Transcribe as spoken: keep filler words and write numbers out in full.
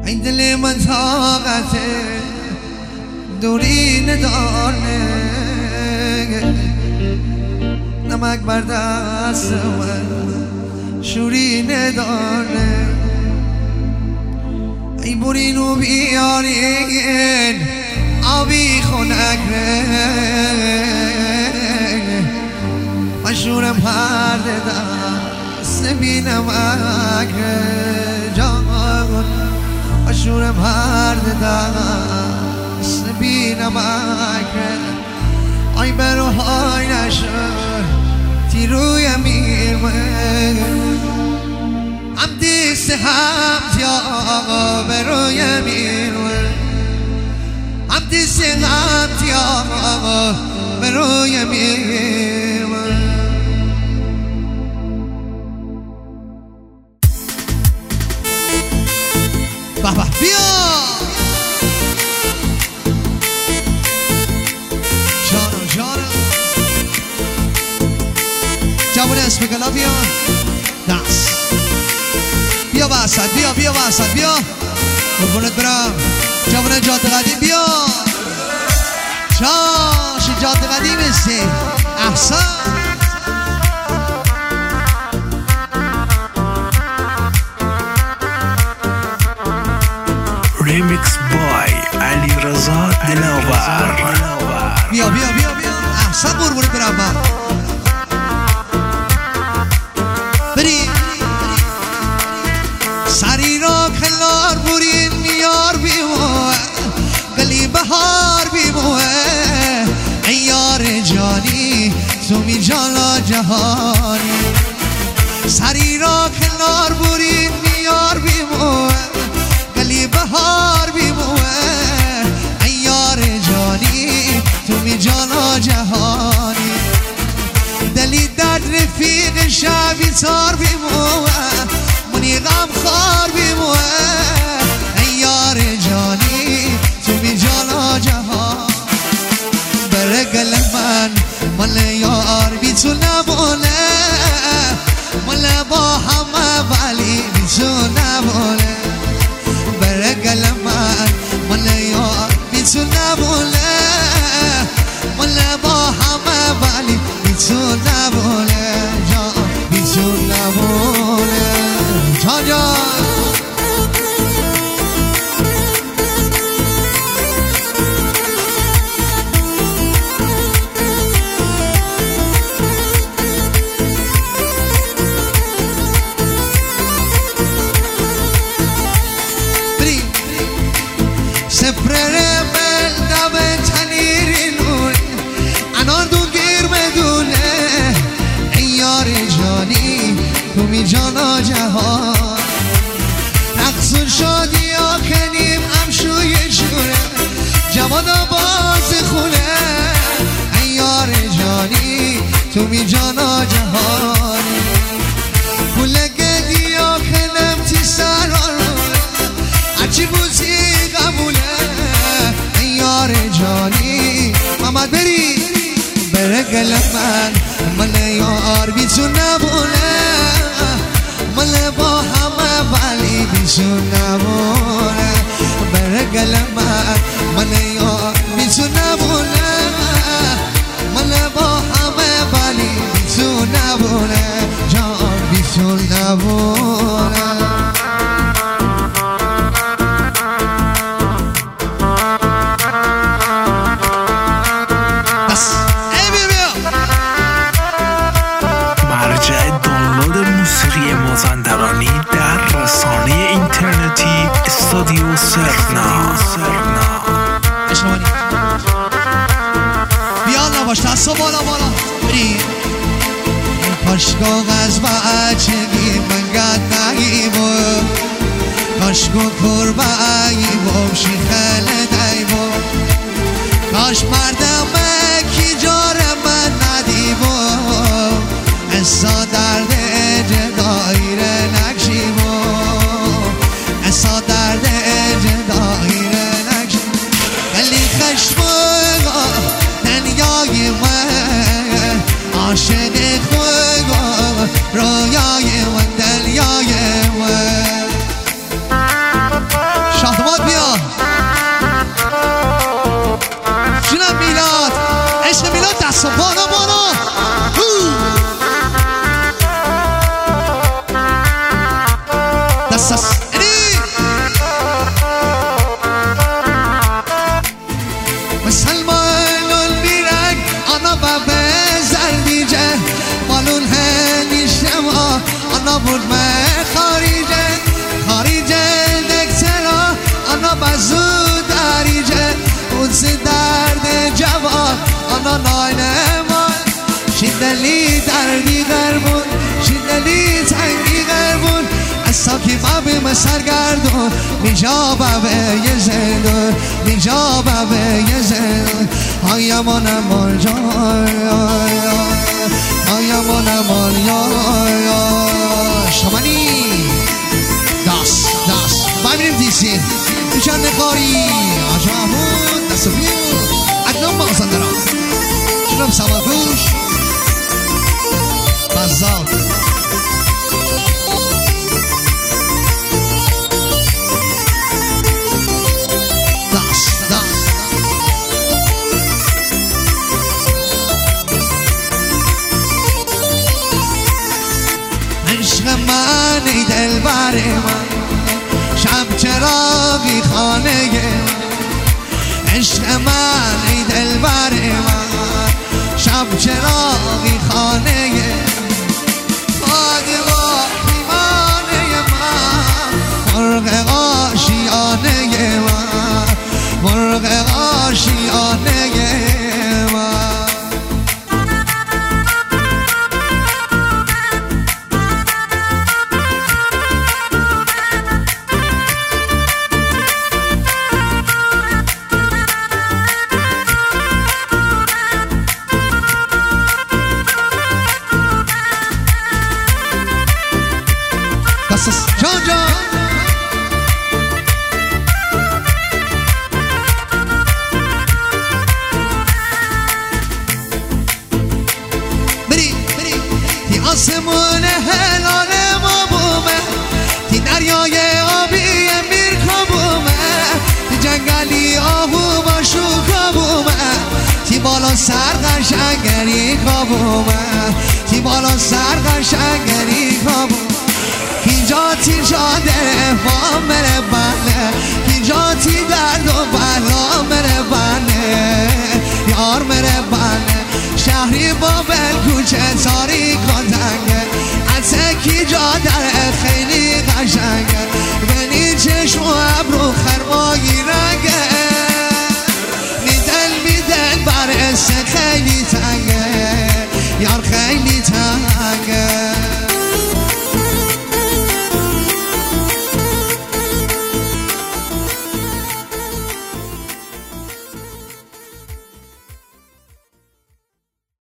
این دل من طاقت دوری نداره، نمک بر دست من شوری نداره. ای برین و بیارین آبی خنک مشورم هر دست بی نمک جان، مشورم هر دست بی نمک. آی بروهای نشد تیروی میر هم دیست هم تیا بروی میر هم دیست هم تیا بروی میر. بابا بیا جانم جانم جوان اسم کلا بیا دست بیا واسد بیا بیا واسد بیا قربونت برم جوان جاده قدیم بیا جاش جاده قدیم استی احسان. Remix by علی رضا دلاور. بیا بیا بیا بیا احسن قربونت برم من بری سری را کنار برین میار بیموه گلی بهار بیموه ای یار جانی تو می جانا جهانی. سری را کنار برین میار بیموه گلی بهار بیموه ای یار جانی تو می جانا جهانی. دلی درد رفیق شبی تار بیموه منی غم خار بیموه ای یار جانی تو می جانا جهان. برگل من مال یار بی تو نبونه مال با همه ولی بی تو نبونه. برگل من مال یار بی تو نبونه مال با همه ولی بی تو نبونه جان بی تو نبونه جان جان. سپرر من دم تنیری نور انار دون گیر بدونه ای یار جانی تو می جانا جهان. رقصون شادی ها کنیم امشوی شوره جوانا باز خونه ای یار جانی تو می جانا جهانی. پول گدی ها کنم تی سرار هرچی بوزی قبوله ای یار جانی. محمد بری برگل من مال یار بی تو نبونه مال با همه ولی بی تو نبونه. برگل من مال یار بی تو نبونه مال با همه ولی بی تو نبونه جان بی تو نبونه. مازندرانی در رسانه اینترنتی استودیو سرنا. بیا نباش دست بالا بالا بریم کاش کاغذ بچگی من گد نگیمو کاش گو کربه ایمو شی خیلی دیمو کاش مردم کی جار من ندیمو انسا درد جدایر نکشیمو انسا درد جدایر نکشیمو ولی خشمو دنیای من عاشق خود رویای من دنیای من تنگی قربون از ساکی بابم سرگردون میجا بابه یه زندون میجا بابه یه زندون آیمان امان جای آیمان امان یا شمانی داست داست ببینیم دیسی میشن نخاری آجامون دست بیو ادنام مازندران جناب سوالگوش بزاد داست داست عشق من ای دلبر من شب چراغی خانه عشق من ای دلبر من شب چراغی خانه فاطمه ایمانه من مرغ آشیانه من مرغ آشیانه من جان جان بری بری تی آسمون هلال ما بومه تی دریای آبی امیر کبومه تی جنگلی آهو با شوکا بومه تی بالا سر قشنگری کبومه تی بالا سر قشنگری کبومه اینجا تی جاده با مره بله اینجا تی درد و بلا مره بله یار مره بله شهری با بلکوچه تاریک و تنگه از کی جاده خیلی قشنگه